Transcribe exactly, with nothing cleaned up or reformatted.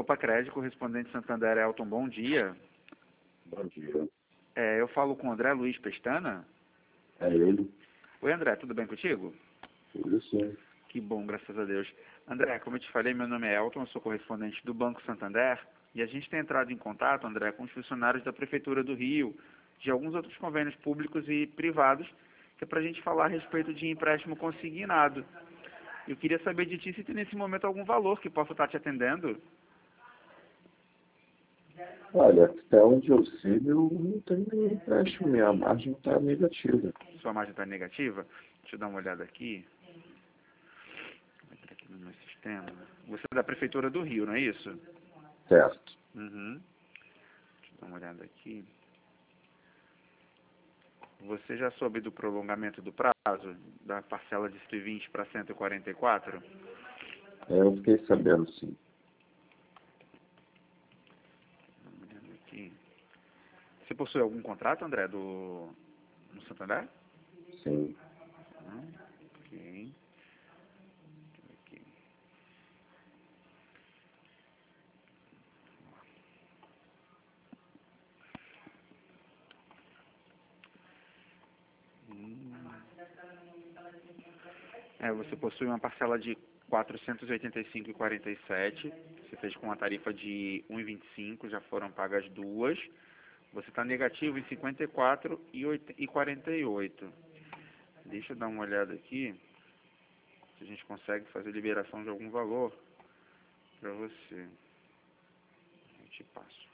Copa Crédito, correspondente Santander Elton, bom dia. Bom dia. É, eu falo com o André Luiz Pestana. É ele? Oi, André, tudo bem contigo? Tudo sim. Que bom, graças a Deus. André, como eu te falei, meu nome é Elton, eu sou correspondente do Banco Santander e a gente tem entrado em contato, André, com os funcionários da Prefeitura do Rio, de alguns outros convênios públicos e privados, que é para a gente falar a respeito de empréstimo consignado. Eu queria saber de ti se tem nesse momento algum valor que possa estar te atendendo. Olha, até onde eu sei, eu não tenho nenhum empréstimo. Minha margem está negativa. Sua margem está negativa? Deixa eu dar uma olhada aqui. Vou entrar aqui no meu sistema. Você é da Prefeitura do Rio, não é isso? Certo. Uhum. Deixa eu dar uma olhada aqui. Você já soube do prolongamento do prazo, da parcela de cento e vinte para cento e quarenta e quatro? É, eu fiquei sabendo, sim. Dá uma olhada aqui. Você possui algum contrato, André, do no Santander? Sim. Não? Ok. Aqui. Hum. É, você possui uma parcela de quatrocentos e oitenta e cinco reais e quarenta e sete centavos. Você fez com uma tarifa de um real e vinte e cinco centavos, já foram pagas duas. Você está negativo em cinquenta e quatro reais e quarenta e oito centavos. Deixa eu dar uma olhada aqui, se a gente consegue fazer liberação de algum valor para você. Eu te passo.